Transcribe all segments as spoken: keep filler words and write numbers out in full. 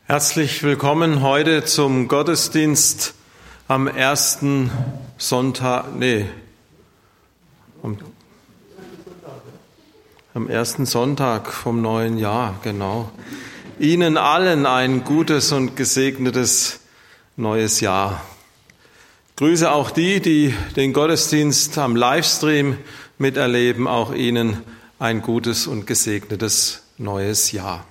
Herzlich willkommen heute zum Gottesdienst am ersten Sonntag, nee, am, am ersten Sonntag vom neuen Jahr, genau. Ihnen allen ein gutes und gesegnetes neues Jahr. Ich grüße auch die, die den Gottesdienst am Livestream miterleben, auch Ihnen ein gutes und gesegnetes neues Jahr.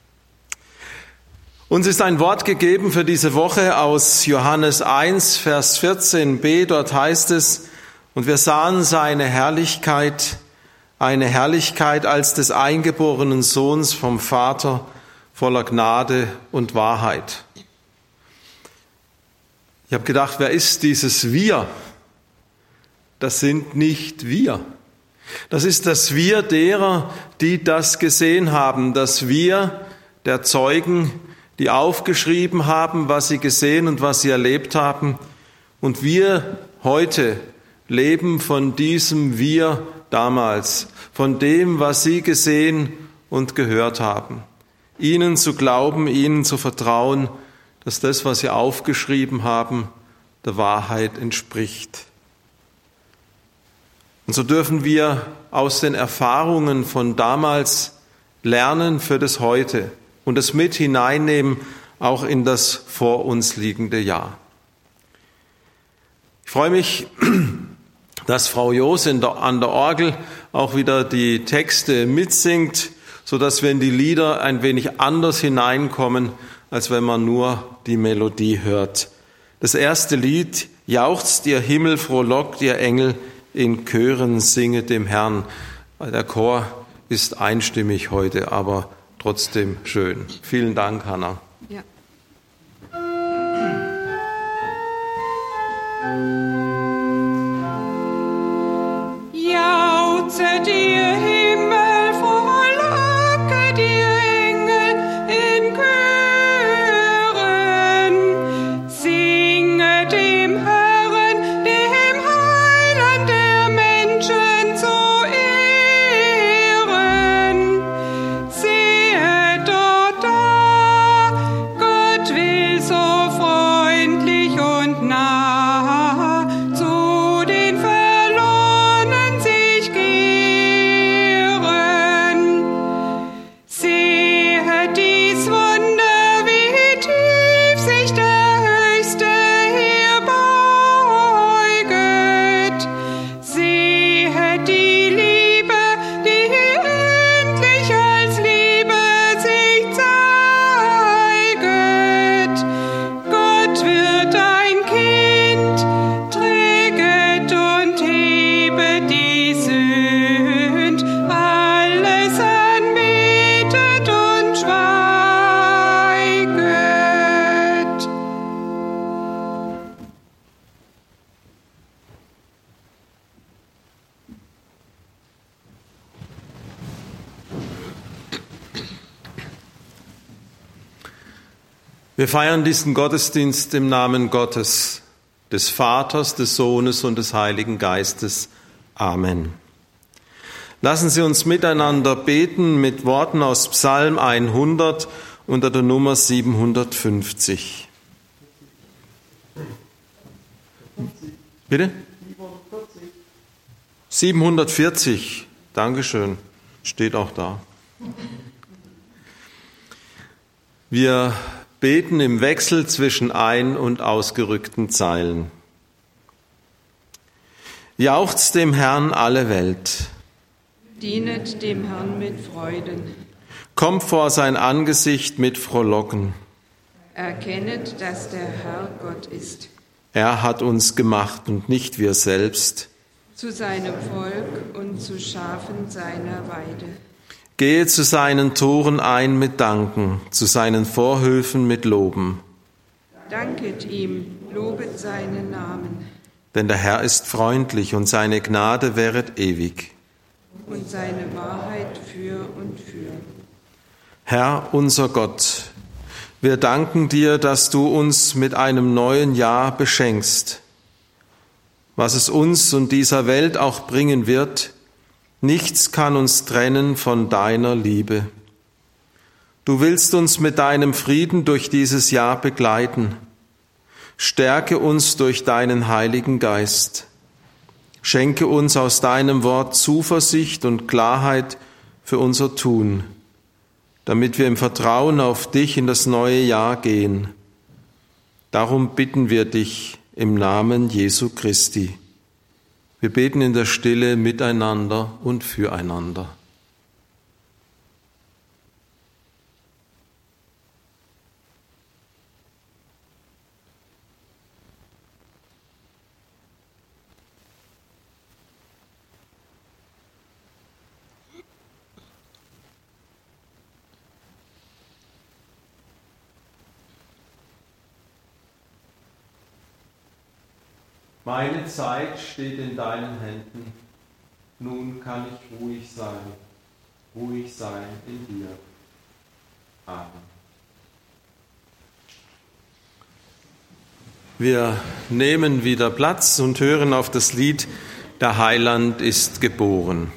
Uns ist ein Wort gegeben für diese Woche aus Johannes eins, Vers vierzehn b. Dort heißt es: Und wir sahen seine Herrlichkeit, eine Herrlichkeit als des eingeborenen Sohns vom Vater, voller Gnade und Wahrheit. Ich habe gedacht, wer ist dieses Wir? Das sind nicht wir. Das ist das Wir derer, die das gesehen haben, das Wir der Zeugen, die aufgeschrieben haben, was sie gesehen und was sie erlebt haben. Und wir heute leben von diesem Wir damals, von dem, was sie gesehen und gehört haben. Ihnen zu glauben, ihnen zu vertrauen, dass das, was sie aufgeschrieben haben, der Wahrheit entspricht. Und so dürfen wir aus den Erfahrungen von damals lernen für das Heute und es mit hineinnehmen, auch in das vor uns liegende Jahr. Ich freue mich, dass Frau Jos an der Orgel auch wieder die Texte mitsingt, sodass wir in die Lieder ein wenig anders hineinkommen, als wenn man nur die Melodie hört. Das erste Lied: Jauchzt ihr Himmel, frohlockt ihr Engel, in Chören singet dem Herrn. Der Chor ist einstimmig heute, aber trotzdem schön. Vielen Dank, Hanna. Ja. Jauchzet ihr Himmel, frohlocket ihr Engel in Chören, singet dem Herrn, dem Heiland der Menschen zu Ehren. Sehet dort da, Gott will so freundlich und nah zu den Verlorenen sich kehren. Sehet dies Wunder, wie tief sich der Höchste herbeuget. Sehet die Liebe, die endlich als Liebe sich zeiget. Gott wird ein Kind, träget und hebet die Sünd, alles anbetet und schweiget. Wir feiern diesen Gottesdienst im Namen Gottes, des Vaters, des Sohnes und des Heiligen Geistes. Amen. Lassen Sie uns miteinander beten mit Worten aus Psalm hundert unter der Nummer siebenhundertfünfzig. Bitte? siebenhundertvierzig. Dankeschön. Steht auch da. Wir beten im Wechsel zwischen ein- und ausgerückten Zeilen. Jauchzt dem Herrn alle Welt. Dienet dem Herrn mit Freuden. Kommt vor sein Angesicht mit Frohlocken. Erkennet, dass der Herr Gott ist. Er hat uns gemacht und nicht wir selbst. Zu seinem Volk und zu Schafen seiner Weide. Gehe zu seinen Toren ein mit Danken, zu seinen Vorhöfen mit Loben. Danket ihm, lobet seinen Namen. Denn der Herr ist freundlich und seine Gnade währet ewig. Und seine Wahrheit für und für. Herr, unser Gott, wir danken dir, dass du uns mit einem neuen Jahr beschenkst. Was es uns und dieser Welt auch bringen wird, nichts kann uns trennen von deiner Liebe. Du willst uns mit deinem Frieden durch dieses Jahr begleiten. Stärke uns durch deinen Heiligen Geist. Schenke uns aus deinem Wort Zuversicht und Klarheit für unser Tun, damit wir im Vertrauen auf dich in das neue Jahr gehen. Darum bitten wir dich im Namen Jesu Christi. Wir beten in der Stille miteinander und füreinander. Meine Zeit steht in deinen Händen. Nun kann ich ruhig sein, ruhig sein in dir. Amen. Wir nehmen wieder Platz und hören auf das Lied Der Heiland ist geboren.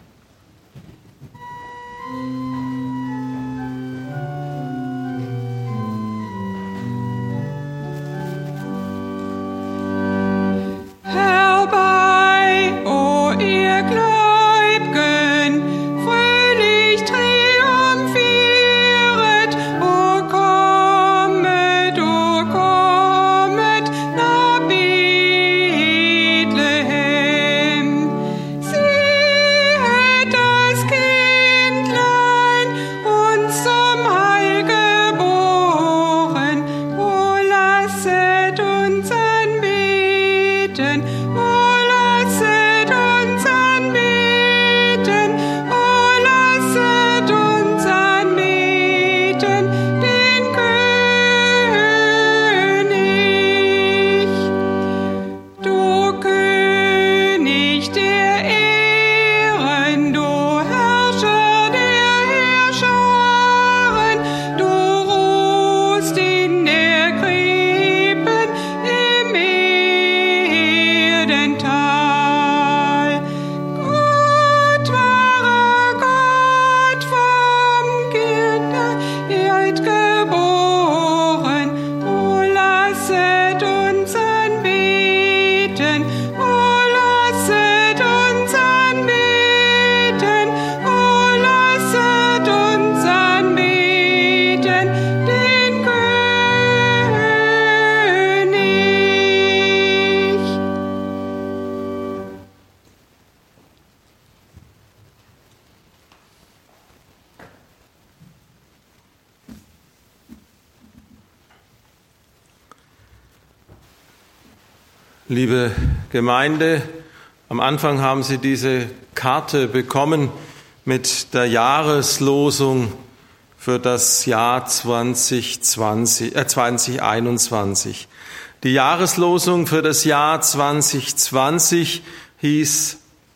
Liebe Gemeinde, am Anfang haben Sie diese Karte bekommen mit der Jahreslosung für das Jahr zwanzig zwanzig, äh zwanzig einundzwanzig. Die Jahreslosung für das Jahr zwanzig zwanzig hieß: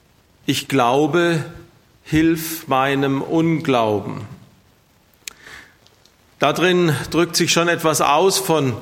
Ich glaube, hilf meinem Unglauben. Darin drückt sich schon etwas aus von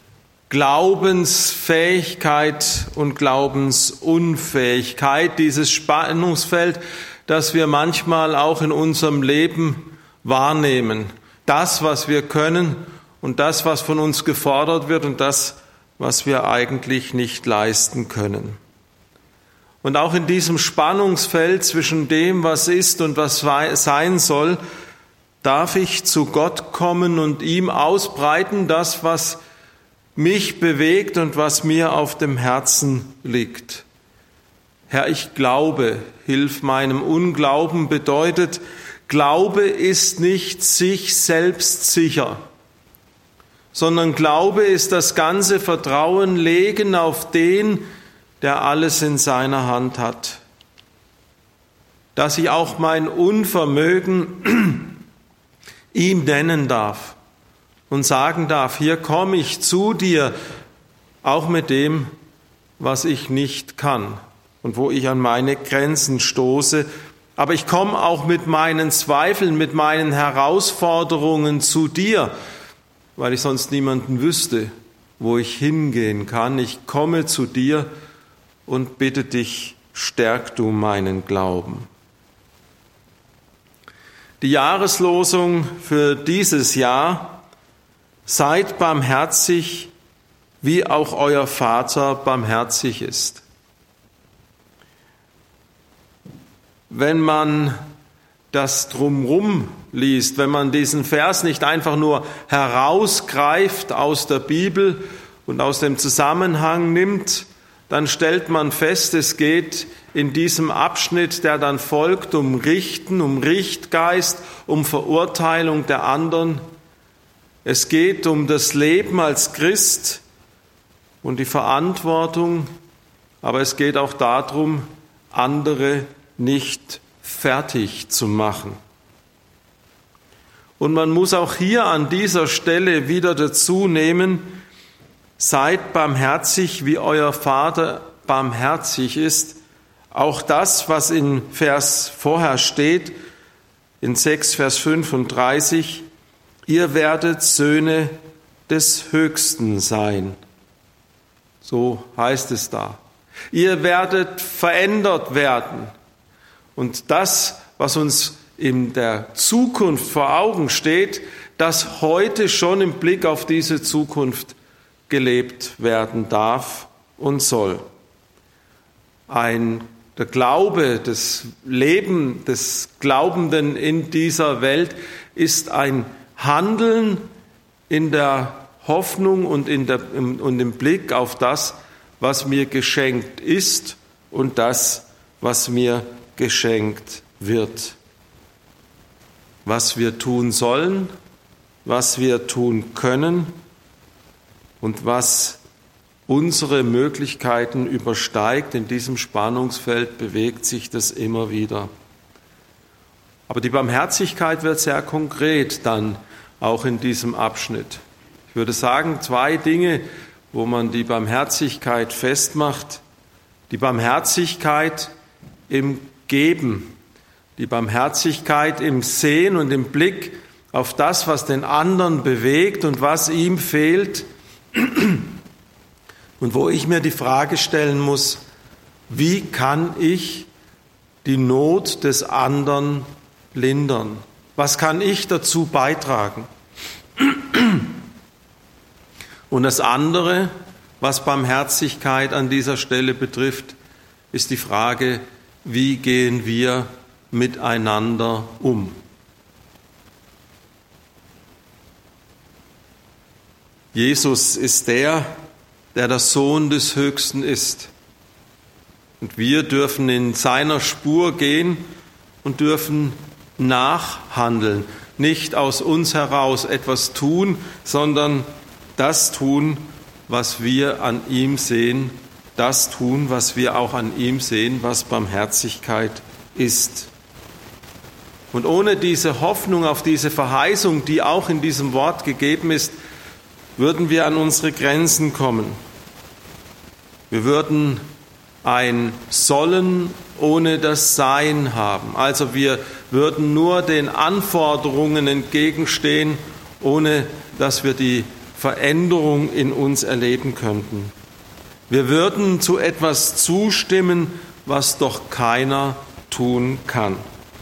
Glaubensfähigkeit und Glaubensunfähigkeit, dieses Spannungsfeld, das wir manchmal auch in unserem Leben wahrnehmen. Das, was wir können und das, was von uns gefordert wird und das, was wir eigentlich nicht leisten können. Und auch in diesem Spannungsfeld zwischen dem, was ist und was sein soll, darf ich zu Gott kommen und ihm ausbreiten, das, was mich bewegt und was mir auf dem Herzen liegt. Herr, ich glaube, hilf meinem Unglauben bedeutet, Glaube ist nicht sich selbst sicher, sondern Glaube ist das ganze Vertrauen legen auf den, der alles in seiner Hand hat. Dass ich auch mein Unvermögen ihm nennen darf und sagen darf, hier komme ich zu dir, auch mit dem, was ich nicht kann und wo ich an meine Grenzen stoße. Aber ich komme auch mit meinen Zweifeln, mit meinen Herausforderungen zu dir, weil ich sonst niemanden wüsste, wo ich hingehen kann. Ich komme zu dir und bitte dich, stärk du meinen Glauben. Die Jahreslosung für dieses Jahr: Seid barmherzig, wie auch euer Vater barmherzig ist. Wenn man das Drumrum liest, wenn man diesen Vers nicht einfach nur herausgreift aus der Bibel und aus dem Zusammenhang nimmt, dann stellt man fest, es geht in diesem Abschnitt, der dann folgt, um Richten, um Richtgeist, um Verurteilung der anderen. Es geht um das Leben als Christ und die Verantwortung, aber es geht auch darum, andere nicht fertig zu machen. Und man muss auch hier an dieser Stelle wieder dazu nehmen: Seid barmherzig, wie euer Vater barmherzig ist. Auch das, was in Vers vorher steht, in sechs, Vers fünfunddreißig: Ihr werdet Söhne des Höchsten sein. So heißt es da. Ihr werdet verändert werden. Und das, was uns in der Zukunft vor Augen steht, das heute schon im Blick auf diese Zukunft gelebt werden darf und soll. Ein, der Glaube, das Leben des Glaubenden in dieser Welt ist ein Handeln in der Hoffnung und, in der, und im Blick auf das, was mir geschenkt ist und das, was mir geschenkt wird. Was wir tun sollen, was wir tun können und was unsere Möglichkeiten übersteigt. In diesem Spannungsfeld bewegt sich das immer wieder. Aber die Barmherzigkeit wird sehr konkret dann auch in diesem Abschnitt. Ich würde sagen, zwei Dinge, wo man die Barmherzigkeit festmacht. Die Barmherzigkeit im Geben, die Barmherzigkeit im Sehen und im Blick auf das, was den anderen bewegt und was ihm fehlt. Und wo ich mir die Frage stellen muss: Wie kann ich die Not des anderen lindern? Was kann ich dazu beitragen? Und das andere, was Barmherzigkeit an dieser Stelle betrifft, ist die Frage: Wie gehen wir miteinander um? Jesus ist der, der der Sohn des Höchsten ist. Und wir dürfen in seiner Spur gehen und dürfen nachhandeln. Nicht aus uns heraus etwas tun, sondern das tun, was wir an ihm sehen, das tun, was wir auch an ihm sehen, was Barmherzigkeit ist. Und ohne diese Hoffnung auf diese Verheißung, die auch in diesem Wort gegeben ist, würden wir an unsere Grenzen kommen. Wir würden ein Sollen ohne das Sein haben. Also wir würden nur den Anforderungen entgegenstehen, ohne dass wir die Veränderung in uns erleben könnten. Wir würden zu etwas zustimmen, was doch keiner tun kann.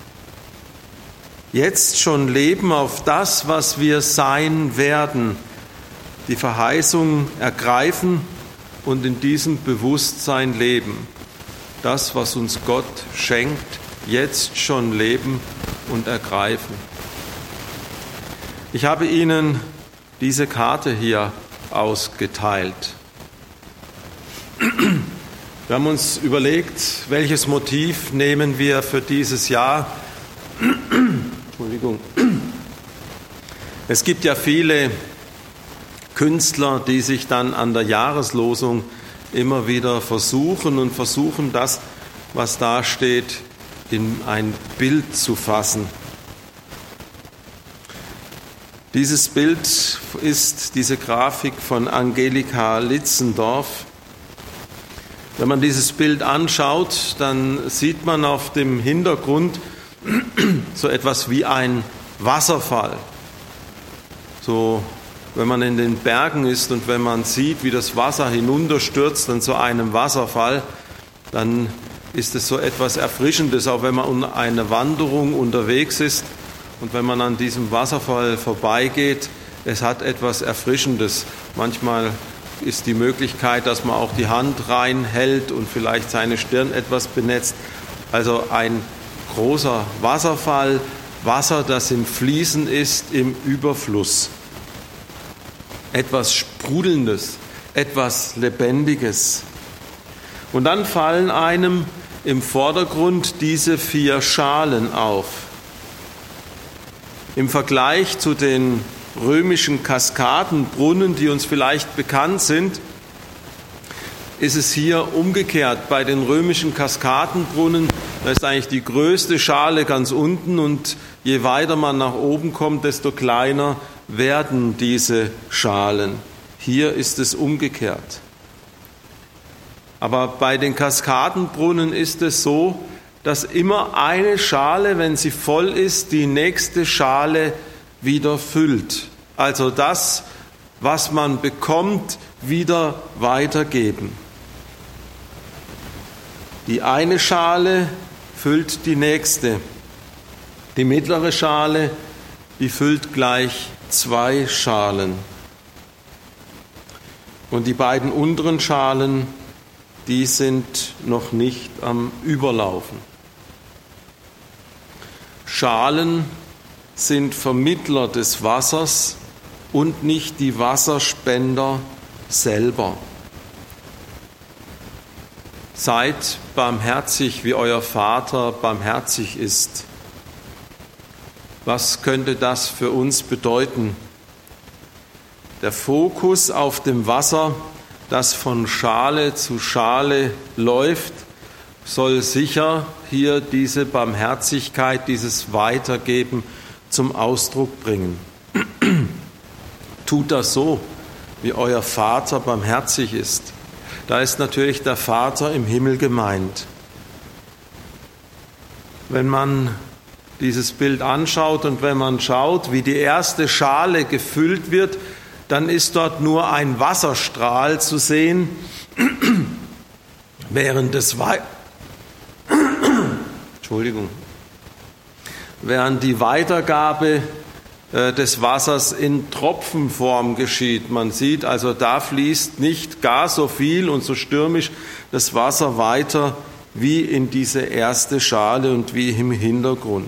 Jetzt schon leben auf das, was wir sein werden, die Verheißung ergreifen und in diesem Bewusstsein leben. Das, was uns Gott schenkt, jetzt schon leben und ergreifen. Ich habe Ihnen diese Karte hier ausgeteilt. Wir haben uns überlegt, welches Motiv nehmen wir für dieses Jahr. Entschuldigung. Es gibt ja viele Künstler, die sich dann an der Jahreslosung immer wieder versuchen und versuchen, das, was da steht, in ein Bild zu fassen. Dieses Bild ist diese Grafik von Angelika Litzendorf. Wenn man dieses Bild anschaut, dann sieht man auf dem Hintergrund so etwas wie ein Wasserfall. So, wenn man in den Bergen ist und wenn man sieht, wie das Wasser hinunterstürzt an so einem Wasserfall, dann ist es so etwas Erfrischendes, auch wenn man eine Wanderung unterwegs ist Und wenn man an diesem Wasserfall vorbeigeht, es hat etwas Erfrischendes. Manchmal ist die Möglichkeit, dass man auch die Hand reinhält und vielleicht seine Stirn etwas benetzt. Also ein großer Wasserfall, Wasser, das im Fließen ist, im Überfluss. Etwas Sprudelndes, etwas Lebendiges. Und dann fallen einem im Vordergrund diese vier Schalen auf. Im Vergleich zu den römischen Kaskadenbrunnen, die uns vielleicht bekannt sind, ist es hier umgekehrt. Bei den römischen Kaskadenbrunnen, da ist eigentlich die größte Schale ganz unten und je weiter man nach oben kommt, desto kleiner werden diese Schalen. Hier ist es umgekehrt. Aber bei den Kaskadenbrunnen ist es so, dass immer eine Schale, wenn sie voll ist, die nächste Schale wieder füllt. Also das, was man bekommt, wieder weitergeben. Die eine Schale füllt die nächste. Die mittlere Schale, die füllt gleich zwei Schalen. Und die beiden unteren Schalen, die sind noch nicht am Überlaufen. Schalen sind Vermittler des Wassers und nicht die Wasserspender selber. Seid barmherzig, wie euer Vater barmherzig ist. Was könnte das für uns bedeuten? Der Fokus auf dem Wasser, das von Schale zu Schale läuft, soll sicher hier diese Barmherzigkeit, dieses Weitergeben zum Ausdruck bringen. Tut das so, wie euer Vater barmherzig ist. Da ist natürlich der Vater im Himmel gemeint. Wenn man dieses Bild anschaut und wenn man schaut, wie die erste Schale gefüllt wird, dann ist dort nur ein Wasserstrahl zu sehen, während des Wei- Entschuldigung. Während die Weitergabe des Wassers in Tropfenform geschieht. Man sieht also, da fließt nicht gar so viel und so stürmisch das Wasser weiter wie in diese erste Schale und wie im Hintergrund.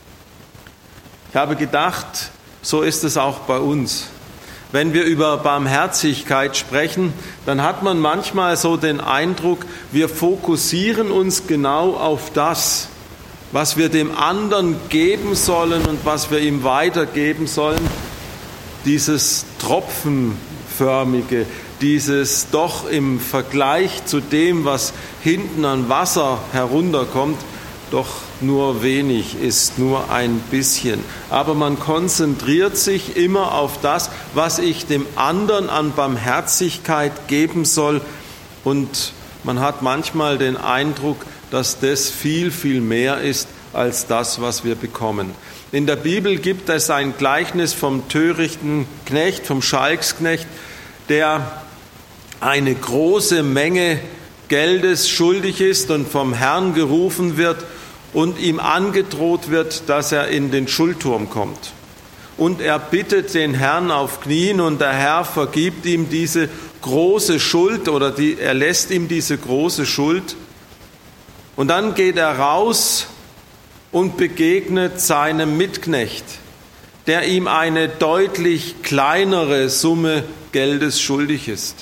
Ich habe gedacht, so ist es auch bei uns. Wenn wir über Barmherzigkeit sprechen, dann hat man manchmal so den Eindruck, wir fokussieren uns genau auf das, was wir dem anderen geben sollen und was wir ihm weitergeben sollen, dieses Tropfenförmige, dieses doch im Vergleich zu dem, was hinten an Wasser herunterkommt, doch nur wenig ist, nur ein bisschen. Aber man konzentriert sich immer auf das, was ich dem anderen an Barmherzigkeit geben soll. Und man hat manchmal den Eindruck, dass das viel, viel mehr ist als das, was wir bekommen. In der Bibel gibt es ein Gleichnis vom törichten Knecht, vom Schalksknecht, der eine große Menge Geldes schuldig ist und vom Herrn gerufen wird und ihm angedroht wird, dass er in den Schuldturm kommt. Und er bittet den Herrn auf Knien und der Herr vergibt ihm diese große Schuld oder die, er lässt ihm diese große Schuld. Und dann geht er raus und begegnet seinem Mitknecht, der ihm eine deutlich kleinere Summe Geldes schuldig ist.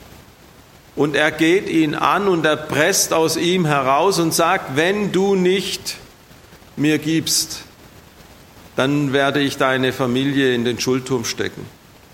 Und er geht ihn an und er presst aus ihm heraus und sagt, wenn du nicht mir gibst, dann werde ich deine Familie in den Schuldturm stecken.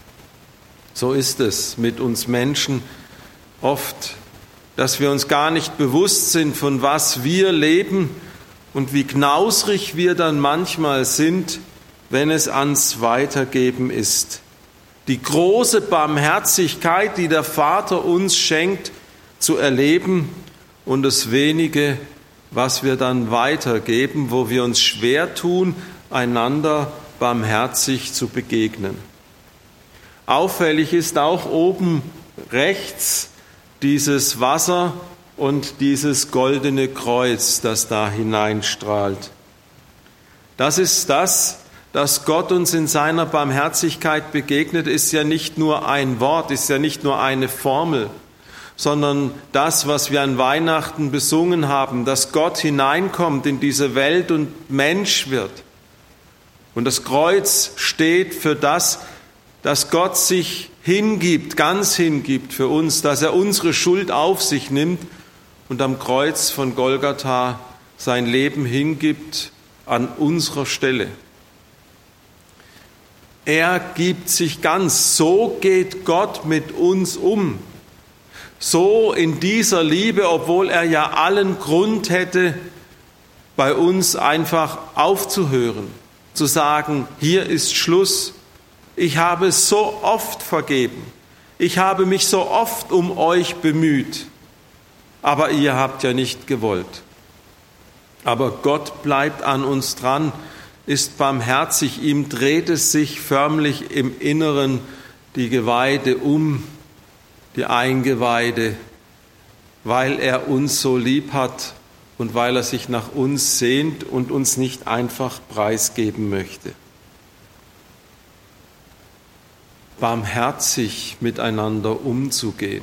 So ist es mit uns Menschen oft, dass wir uns gar nicht bewusst sind, von was wir leben und wie knausrig wir dann manchmal sind, wenn es ans Weitergeben ist. Die große Barmherzigkeit, die der Vater uns schenkt, zu erleben und das wenige, was wir dann weitergeben, wo wir uns schwer tun, einander barmherzig zu begegnen. Auffällig ist auch oben rechts dieses Wasser und dieses goldene Kreuz, das da hineinstrahlt. Das ist das, dass Gott uns in seiner Barmherzigkeit begegnet, ist ja nicht nur ein Wort, ist ja nicht nur eine Formel, sondern das, was wir an Weihnachten besungen haben, dass Gott hineinkommt in diese Welt und Mensch wird. Und das Kreuz steht für das, dass Gott sich hingibt, ganz hingibt für uns, dass er unsere Schuld auf sich nimmt und am Kreuz von Golgatha sein Leben hingibt an unserer Stelle. Er gibt sich ganz, so geht Gott mit uns um. So in dieser Liebe, obwohl er ja allen Grund hätte, bei uns einfach aufzuhören, zu sagen, hier ist Schluss. Ich habe so oft vergeben. Ich habe mich so oft um euch bemüht. Aber ihr habt ja nicht gewollt. Aber Gott bleibt an uns dran, ist barmherzig. Ihm dreht es sich förmlich im Inneren die Geweide um, die Eingeweide, weil er uns so lieb hat und weil er sich nach uns sehnt und uns nicht einfach preisgeben möchte. Barmherzig miteinander umzugehen.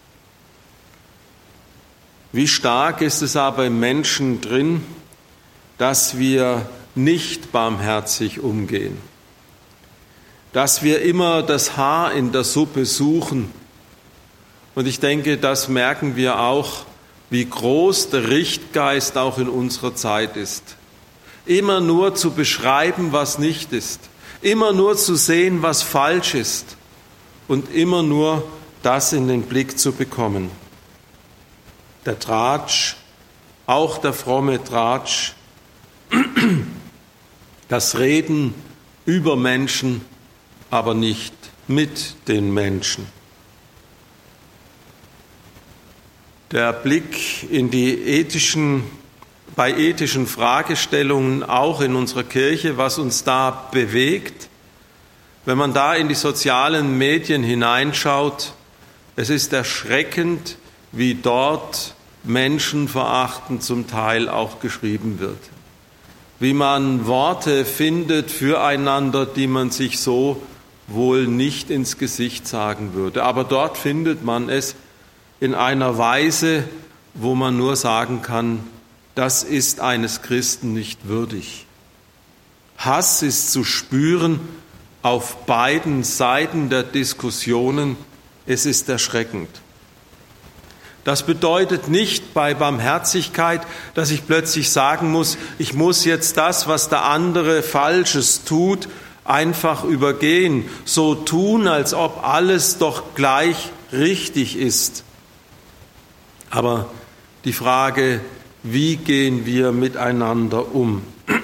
Wie stark ist es aber im Menschen drin, dass wir nicht barmherzig umgehen, dass wir immer das Haar in der Suppe suchen. Und ich denke, das merken wir auch, wie groß der Richtgeist auch in unserer Zeit ist. Immer nur zu beschreiben, was nicht ist. Immer nur zu sehen, was falsch ist. Und immer nur das in den Blick zu bekommen. Der Tratsch, auch der fromme Tratsch, das Reden über Menschen, aber nicht mit den Menschen. Der Blick in die ethischen, bei ethischen Fragestellungen auch in unserer Kirche, was uns da bewegt, wenn man da in die sozialen Medien hineinschaut, es ist erschreckend, wie dort menschenverachtend zum Teil auch geschrieben wird. Wie man Worte findet füreinander, die man sich so wohl nicht ins Gesicht sagen würde. Aber dort findet man es in einer Weise, wo man nur sagen kann, das ist eines Christen nicht würdig. Hass ist zu spüren auf beiden Seiten der Diskussionen. Es ist erschreckend. Das bedeutet nicht bei Barmherzigkeit, dass ich plötzlich sagen muss, ich muss jetzt das, was der andere Falsches tut, einfach übergehen, so tun, als ob alles doch gleich richtig ist. Aber die Frage, wie gehen wir miteinander um?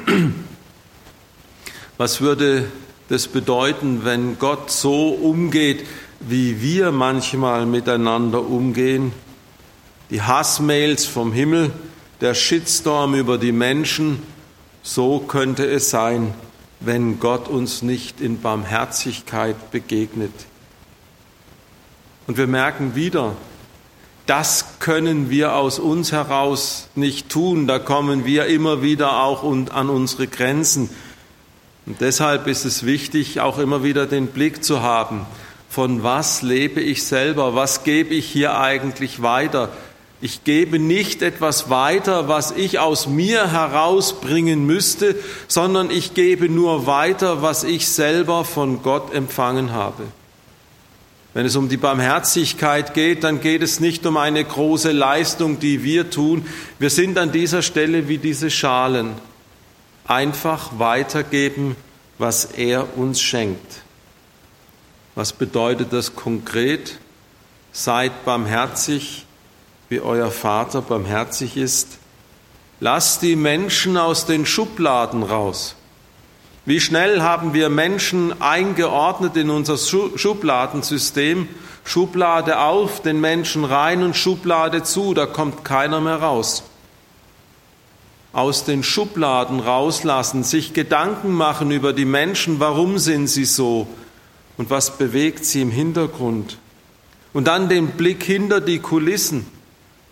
Was würde das bedeuten, wenn Gott so umgeht, wie wir manchmal miteinander umgehen? Die Hassmails vom Himmel, der Shitstorm über die Menschen, so könnte es sein, wenn Gott uns nicht in Barmherzigkeit begegnet. Und wir merken wieder, das können wir aus uns heraus nicht tun. Da kommen wir immer wieder auch an unsere Grenzen. Und deshalb ist es wichtig, auch immer wieder den Blick zu haben, von was lebe ich selber, was gebe ich hier eigentlich weiter. Ich gebe nicht etwas weiter, was ich aus mir herausbringen müsste, sondern ich gebe nur weiter, was ich selber von Gott empfangen habe. Wenn es um die Barmherzigkeit geht, dann geht es nicht um eine große Leistung, die wir tun. Wir sind an dieser Stelle wie diese Schalen. Einfach weitergeben, was er uns schenkt. Was bedeutet das konkret? Seid barmherzig, wie euer Vater barmherzig ist. Lasst die Menschen aus den Schubladen raus. Wie schnell haben wir Menschen eingeordnet in unser Schubladensystem? Schublade auf, den Menschen rein und Schublade zu, da kommt keiner mehr raus. Aus den Schubladen rauslassen, sich Gedanken machen über die Menschen, warum sind sie so und was bewegt sie im Hintergrund. Und dann den Blick hinter die Kulissen.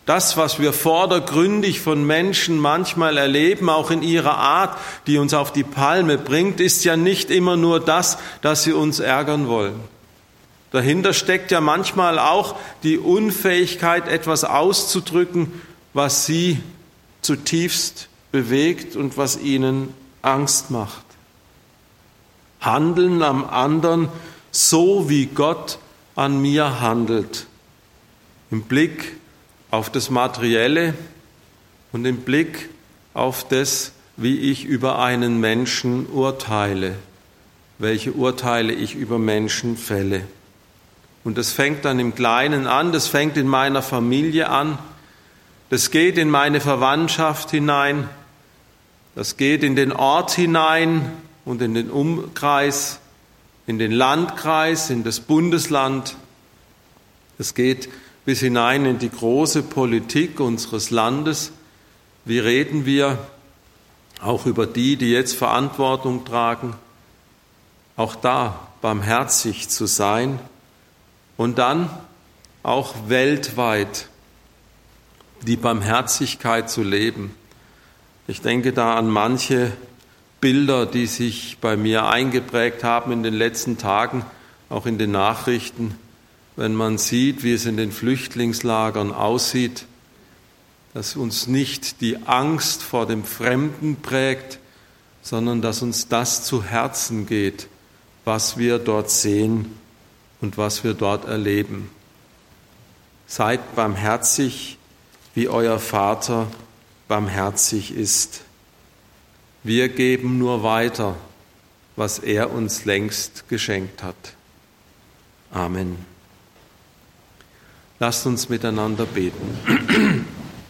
Das, was wir vordergründig von Menschen manchmal erleben, auch in ihrer Art, die uns auf die Palme bringt, ist ja nicht immer nur das, dass sie uns ärgern wollen. Dahinter steckt ja manchmal auch die Unfähigkeit, etwas auszudrücken, was sie zutiefst bewegt und was ihnen Angst macht. Handeln am anderen so, wie Gott an mir handelt. Im Blick auf das Materielle und im Blick auf das, wie ich über einen Menschen urteile, welche Urteile ich über Menschen fälle. Und das fängt dann im Kleinen an, das fängt in meiner Familie an, das geht in meine Verwandtschaft hinein, das geht in den Ort hinein und in den Umkreis, in den Landkreis, in das Bundesland. Es geht bis hinein in die große Politik unseres Landes. Wie reden wir auch über die, die jetzt Verantwortung tragen? Auch da barmherzig zu sein und dann auch weltweit die Barmherzigkeit zu leben. Ich denke da an manche Bilder, die sich bei mir eingeprägt haben in den letzten Tagen, auch in den Nachrichten, wenn man sieht, wie es in den Flüchtlingslagern aussieht, dass uns nicht die Angst vor dem Fremden prägt, sondern dass uns das zu Herzen geht, was wir dort sehen und was wir dort erleben. Seid barmherzig, wie euer Vater barmherzig ist. Wir geben nur weiter, was er uns längst geschenkt hat. Amen. Lasst uns miteinander beten.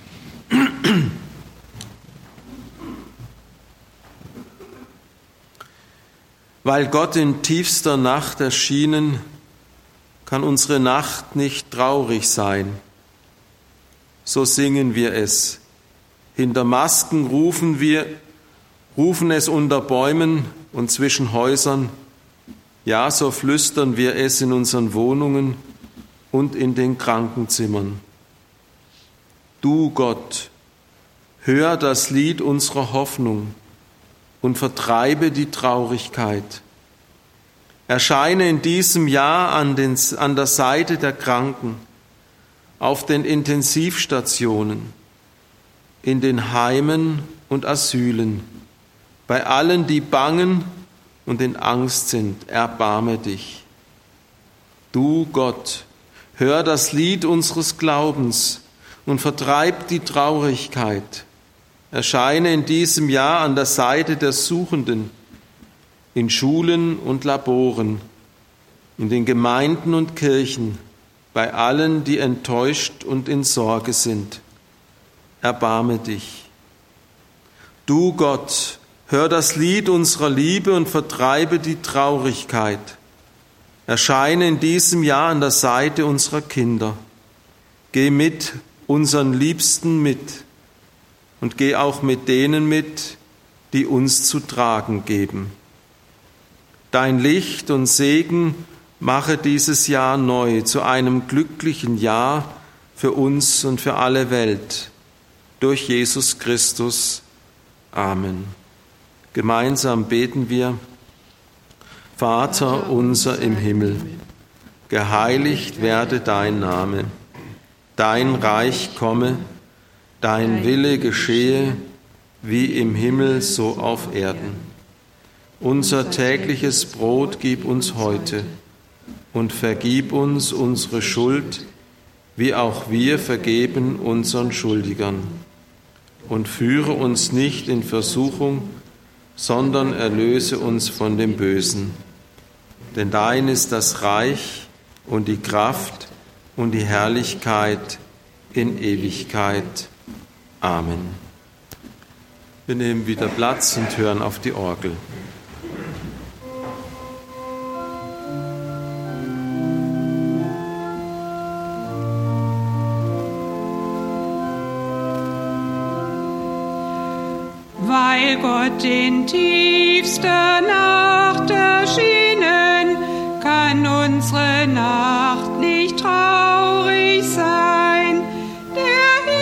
Weil Gott in tiefster Nacht erschienen, kann unsere Nacht nicht traurig sein. So singen wir es. Hinter Masken rufen wir, rufen es unter Bäumen und zwischen Häusern. Ja, so flüstern wir es in unseren Wohnungen und in den Krankenzimmern. Du Gott, hör das Lied unserer Hoffnung und vertreibe die Traurigkeit. Erscheine in diesem Jahr an, den, an der Seite der Kranken, auf den Intensivstationen, in den Heimen und Asylen, bei allen, die bangen und in Angst sind, erbarme dich. Du Gott, hör das Lied unseres Glaubens und vertreib die Traurigkeit. Erscheine in diesem Jahr an der Seite der Suchenden, in Schulen und Laboren, in den Gemeinden und Kirchen, bei allen, die enttäuscht und in Sorge sind. Erbarme dich. Du Gott, hör das Lied unserer Liebe und vertreibe die Traurigkeit. Erscheine in diesem Jahr an der Seite unserer Kinder. Geh mit unseren Liebsten mit und geh auch mit denen mit, die uns zu tragen geben. Dein Licht und Segen mache dieses Jahr neu zu einem glücklichen Jahr für uns und für alle Welt. Durch Jesus Christus. Amen. Gemeinsam beten wir: Vater unser im Himmel, geheiligt werde dein Name. Dein Reich komme, dein Wille geschehe, wie im Himmel so auf Erden. Unser tägliches Brot gib uns heute und vergib uns unsere Schuld, wie auch wir vergeben unseren Schuldigern. Und führe uns nicht in Versuchung, sondern erlöse uns von dem Bösen. Denn dein ist das Reich und die Kraft und die Herrlichkeit in Ewigkeit. Amen. Wir nehmen wieder Platz und hören auf die Orgel. Weil Gott in tiefster Nacht erschienen, kann unsere Nacht nicht traurig sein. Der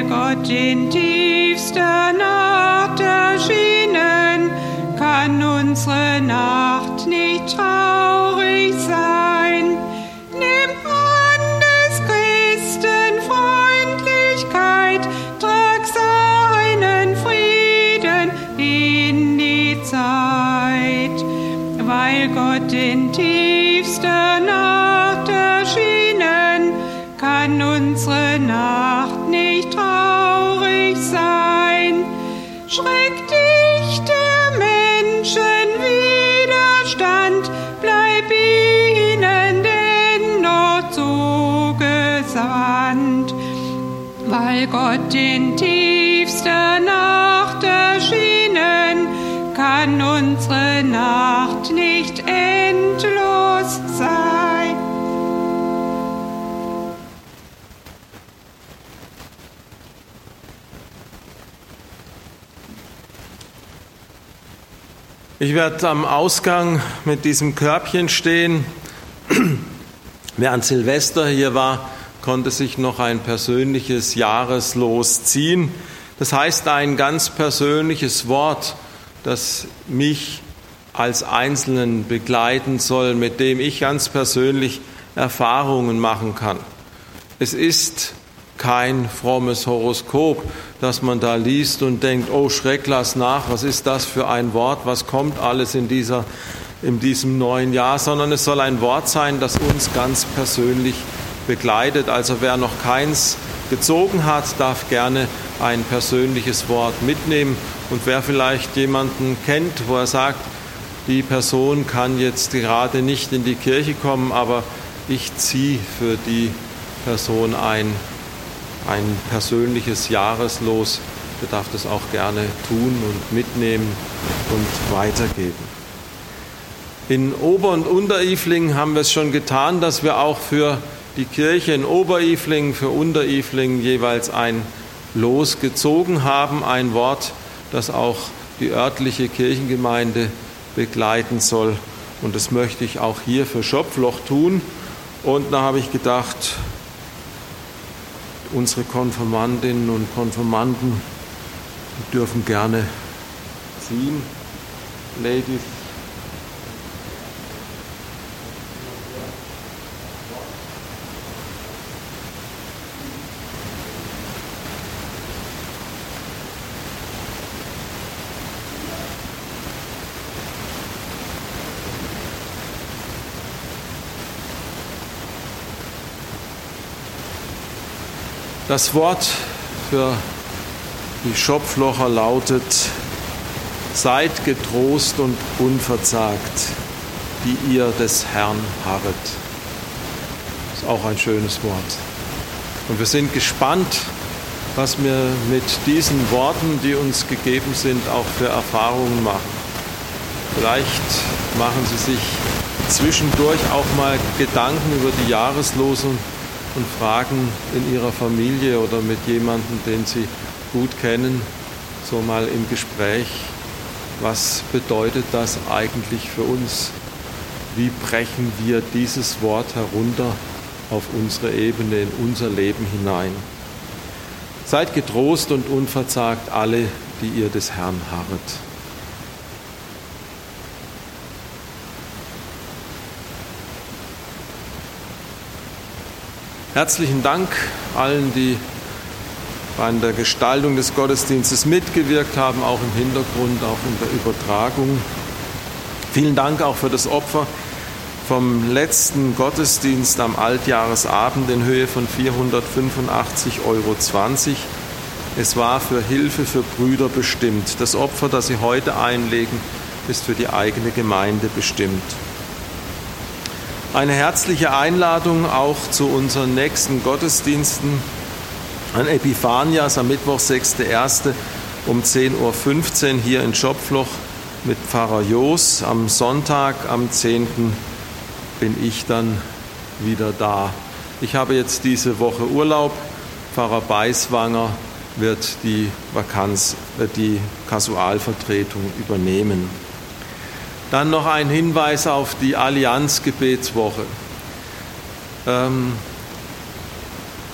weil Gott in tiefster Nacht erschienen, kann unsere Nacht nicht traurig sein. Nimm an des Christen Freundlichkeit, trag seinen Frieden in die Zeit, weil Gott in tiefster Nacht erschienen, kann unsere Nacht nicht traurig sein. Schreckt dich der Menschen Widerstand, bleib ihnen dennoch zugesandt, weil Gott in tiefster Nacht erschienen, kann unsere Nacht nicht endlos sein. Ich werde am Ausgang mit diesem Körbchen stehen. Wer an Silvester hier war, konnte sich noch ein persönliches Jahreslos ziehen. Das heißt, ein ganz persönliches Wort, das mich als Einzelnen begleiten soll, mit dem ich ganz persönlich Erfahrungen machen kann. Es ist kein frommes Horoskop, das man da liest und denkt, oh Schreck, lass nach, was ist das für ein Wort, was kommt alles in, dieser, in diesem neuen Jahr, sondern es soll ein Wort sein, das uns ganz persönlich begleitet. Also wer noch keins gezogen hat, darf gerne ein persönliches Wort mitnehmen. Und wer vielleicht jemanden kennt, wo er sagt, die Person kann jetzt gerade nicht in die Kirche kommen, aber ich ziehe für die Person ein, ein persönliches Jahreslos, der darf das auch gerne tun und mitnehmen und weitergeben. In Ober- und Unter-Iflingen haben wir es schon getan, dass wir auch für die Kirche in Ober-Iflingen, für Unter-Iflingen jeweils ein Los gezogen haben, ein Wort, das auch die örtliche Kirchengemeinde begleiten soll. Und das möchte ich auch hier für Schopfloch tun. Und da habe ich gedacht, unsere Konfirmandinnen und Konfirmanden dürfen gerne ziehen. Ladies. Das Wort für die Schopflocher lautet: Seid getrost und unverzagt, die ihr des Herrn harret. Das ist auch ein schönes Wort. Und wir sind gespannt, was wir mit diesen Worten, die uns gegeben sind, auch für Erfahrungen machen. Vielleicht machen Sie sich zwischendurch auch mal Gedanken über die Jahreslosung und fragen in Ihrer Familie oder mit jemandem, den Sie gut kennen, so mal im Gespräch, was bedeutet das eigentlich für uns? Wie brechen wir dieses Wort herunter auf unsere Ebene, in unser Leben hinein? Seid getrost und unverzagt alle, die ihr des Herrn harret. Herzlichen Dank allen, die bei der Gestaltung des Gottesdienstes mitgewirkt haben, auch im Hintergrund, auch in der Übertragung. Vielen Dank auch für das Opfer vom letzten Gottesdienst am Altjahresabend in Höhe von vierhundertfünfundachtzig Euro zwanzig. Es war für Hilfe für Brüder bestimmt. Das Opfer, das Sie heute einlegen, ist für die eigene Gemeinde bestimmt. Eine herzliche Einladung auch zu unseren nächsten Gottesdiensten an Epiphanias am Mittwoch, sechster erster um zehn Uhr fünfzehn hier in Schopfloch mit Pfarrer Joos. Am Sonntag, am zehnten bin ich dann wieder da. Ich habe jetzt diese Woche Urlaub. Pfarrer Beiswanger wird die Vakanz, äh, die Kasualvertretung übernehmen. Dann noch ein Hinweis auf die Allianz-Gebetswoche. Ähm,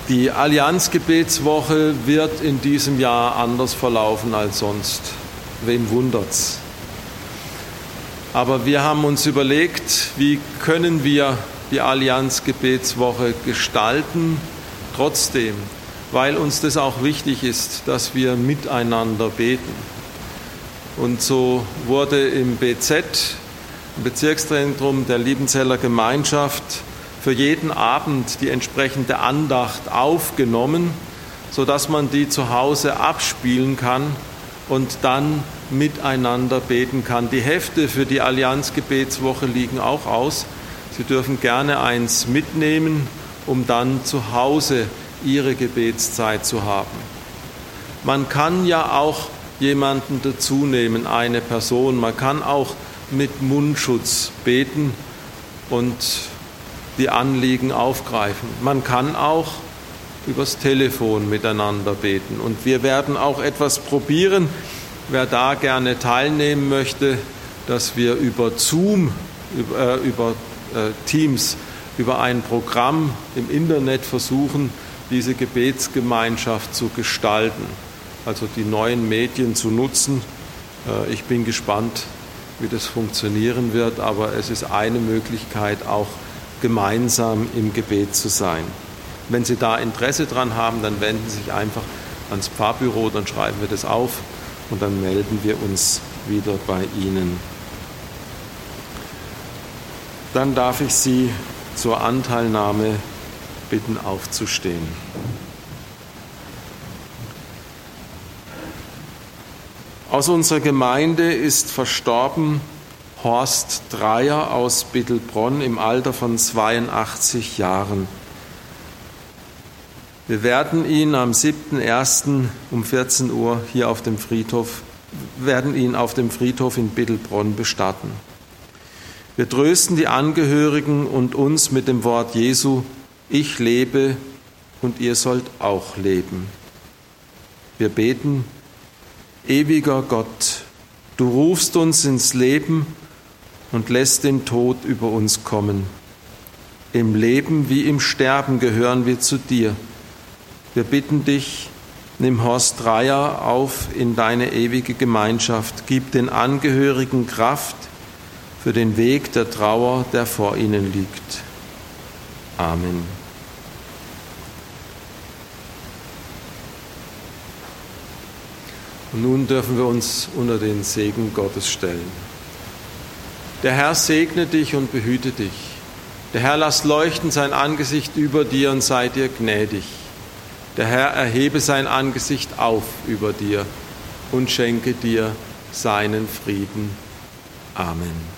Die Allianz-Gebetswoche wird in diesem Jahr anders verlaufen als sonst. Wen wundert's? Aber wir haben uns überlegt, wie können wir die Allianz-Gebetswoche gestalten, trotzdem, weil uns das auch wichtig ist, dass wir miteinander beten. Und so wurde im B Z, im Bezirkszentrum der Liebenzeller Gemeinschaft, für jeden Abend die entsprechende Andacht aufgenommen, sodass man die zu Hause abspielen kann und dann miteinander beten kann. Die Hefte für die Allianz-Gebetswoche liegen auch aus. Sie dürfen gerne eins mitnehmen, um dann zu Hause Ihre Gebetszeit zu haben. Man kann ja auch jemanden dazu nehmen, eine Person. Man kann auch mit Mundschutz beten und die Anliegen aufgreifen. Man kann auch übers Telefon miteinander beten. Und wir werden auch etwas probieren, wer da gerne teilnehmen möchte, dass wir über Zoom, über, äh, über äh, Teams, über ein Programm im Internet versuchen, diese Gebetsgemeinschaft zu gestalten, also die neuen Medien zu nutzen. Äh, ich bin gespannt, wie das funktionieren wird, aber es ist eine Möglichkeit, auch gemeinsam im Gebet zu sein. Wenn Sie da Interesse dran haben, dann wenden Sie sich einfach ans Pfarrbüro, dann schreiben wir das auf und dann melden wir uns wieder bei Ihnen. Dann darf ich Sie zur Anteilnahme bitten, aufzustehen. Aus unserer Gemeinde ist verstorben Horst Dreier aus Bittelbronn im Alter von zweiundachtzig Jahren. Wir werden ihn am siebten ersten um vierzehn Uhr hier auf dem Friedhof, werden ihn auf dem Friedhof in Bittelbronn bestatten. Wir trösten die Angehörigen und uns mit dem Wort Jesu: Ich lebe und ihr sollt auch leben. Wir beten: Ewiger Gott, du rufst uns ins Leben und lässt den Tod über uns kommen. Im Leben wie im Sterben gehören wir zu dir. Wir bitten dich, nimm Horst Dreier auf in deine ewige Gemeinschaft. Gib den Angehörigen Kraft für den Weg der Trauer, der vor ihnen liegt. Amen. Und nun dürfen wir uns unter den Segen Gottes stellen. Der Herr segne dich und behüte dich. Der Herr lass leuchten sein Angesicht über dir und sei dir gnädig. Der Herr erhebe sein Angesicht auf über dir und schenke dir seinen Frieden. Amen.